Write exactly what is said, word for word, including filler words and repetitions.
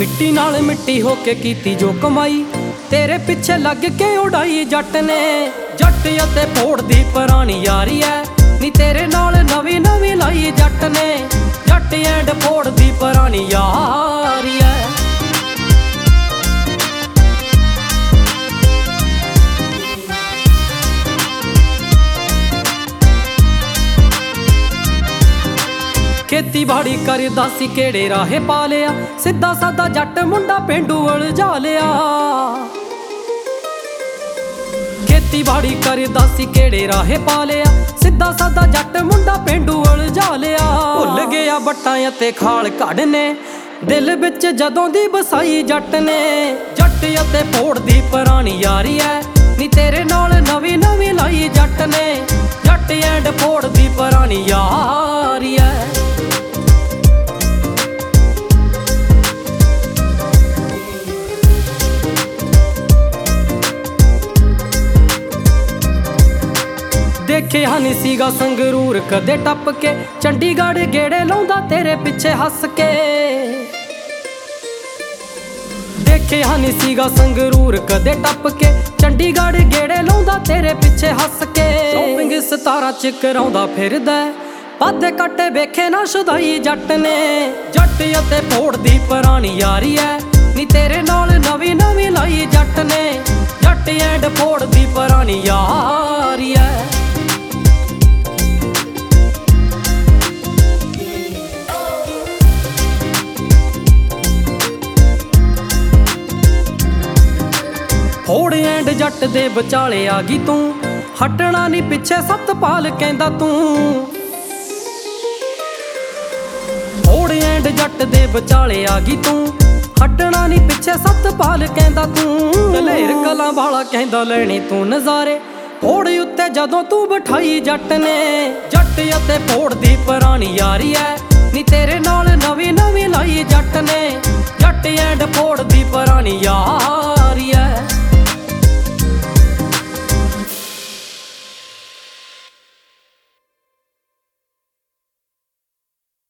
मिट्टी नाल मिट्टी होके कीती जो कमाई, तेरे पिछे लग के उड़ाई जट ने। जट अते फोड़ दी पुरानी यारी है, नी तेरे नाल नवी नवी लाई जट ने। जट एंड फोड़ दी पुरानी यारी है। खेती बाड़ी करदा सी केड़े राहे पा लिया, सीधा सादा जट मुंडा पेंडू उलझा लिया। खेती बाड़ी करदा सी केड़े राहे पा लिया, सीधा सादा जट मुंडा पेंडू उलझा लिया। भुल गया बट्टां अते खाल कढ़ने, दिल विच जदों दी बसाई जट ने। जट अते फोड़ दी पुरानी यारी है, नी तेरे नाल नवी नवी लाई जट ने। जट एंड फोड़ दी पुरानी यारी है। देखिया नी सीगा संगरूर कदे टप के, चंडीगढ़ गेड़े लाउंदा तेरे पिछे हस के। देखिया नी सीगा संगरूर कदे टप के, चंडीगढ़ गेड़े लाउंदा तेरे पिछे हस के। शॉपिंग सतारा च कराउंदा फिरदा, पादे काटे वेखे ना शुदाई जट ने। जट अते फोड़ दी पुरानी यारी है, नी तेरे नाल नवी नवी लाई जट ने। जट एंड फोड़ दी पुरानी यारी है। फोड़ एंड जट दे विचाले आ गई तू, हटना नी पिछे सतपाल कहंदा तू। फोड़ एंड जट दे विचाले आ गई तू, हटना नी पिछे सतपाल कहंदा तू। दलेर कलां वाला कहंदा लेने तू नज़ारे, फोड़ उत्ते जदों तू बिठाई जट ने। जट अते फोड़ दी पुरानी यारी है, नी तेरे नाल नवी नवी लाई जट ने। जट एंड फोड़ दी पुरानी यारी।